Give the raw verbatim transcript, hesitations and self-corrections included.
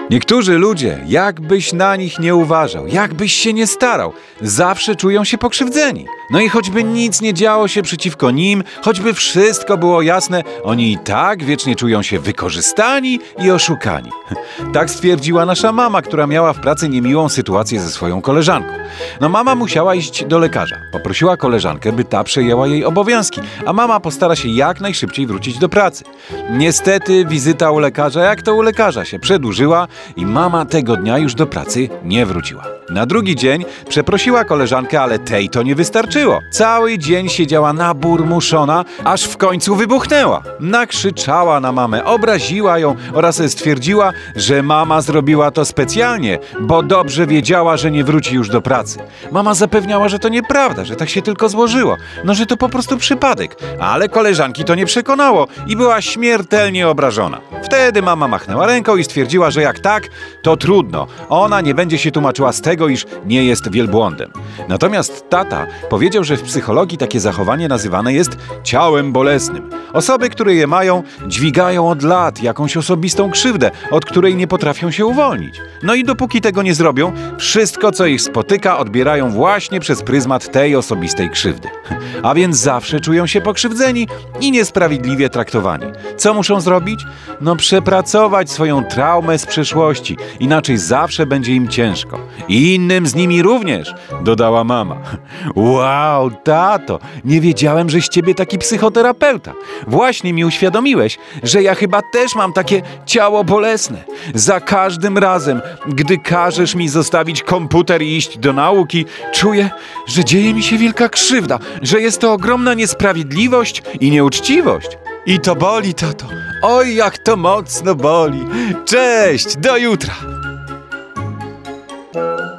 Niektórzy ludzie, jakbyś na nich nie uważał, jakbyś się nie starał, zawsze czują się pokrzywdzeni. No i choćby nic nie działo się przeciwko nim, choćby wszystko było jasne, oni i tak wiecznie czują się wykorzystani i oszukani. Tak stwierdziła nasza mama, która miała w pracy niemiłą sytuację ze swoją koleżanką. No mama musiała iść do lekarza. Poprosiła koleżankę, by ta przejęła jej obowiązki, a mama postara się jak najszybciej wrócić do pracy. Niestety wizyta u lekarza, jak to u lekarza, się przedłużyła i mama tego dnia już do pracy nie wróciła. Na drugi dzień przeprosiła koleżankę, ale tej to nie wystarczyło. Cały dzień siedziała naburmuszona, aż w końcu wybuchnęła. Nakrzyczała na mamę, obraziła ją oraz stwierdziła, że mama zrobiła to specjalnie, bo dobrze wiedziała, że nie wróci już do pracy. Mama zapewniała, że to nieprawda, że tak się tylko złożyło, no że to po prostu przypadek. Ale koleżanki to nie przekonało i była śmiertelnie obrażona. Wtedy mama machnęła ręką i stwierdziła, że jak tak, to trudno. Ona nie będzie się tłumaczyła z tego, iż nie jest wielbłądem. Natomiast tata powiedział, że w psychologii takie zachowanie nazywane jest ciałem bolesnym. Osoby, które je mają, dźwigają od lat jakąś osobistą krzywdę, od której nie potrafią się uwolnić. No i dopóki tego nie zrobią, wszystko, co ich spotyka, odbierają właśnie przez pryzmat tej osobistej krzywdy. A więc zawsze czują się pokrzywdzeni i niesprawiedliwie traktowani. Co muszą zrobić? No przepracować swoją traumę z przeszłości, inaczej zawsze będzie im ciężko. I innym z nimi również, dodała mama. Wow, tato, nie wiedziałem, że z ciebie taki psychoterapeuta. Właśnie mi uświadomiłeś, że ja chyba też mam takie ciało bolesne. Za każdym razem, gdy każesz mi zostawić komputer i iść do nauki, czuję, że dzieje mi się wielka krzywda, że jest to ogromna niesprawiedliwość i nieuczciwość. I to boli, tato. Oj, jak to mocno boli. Cześć, do jutra.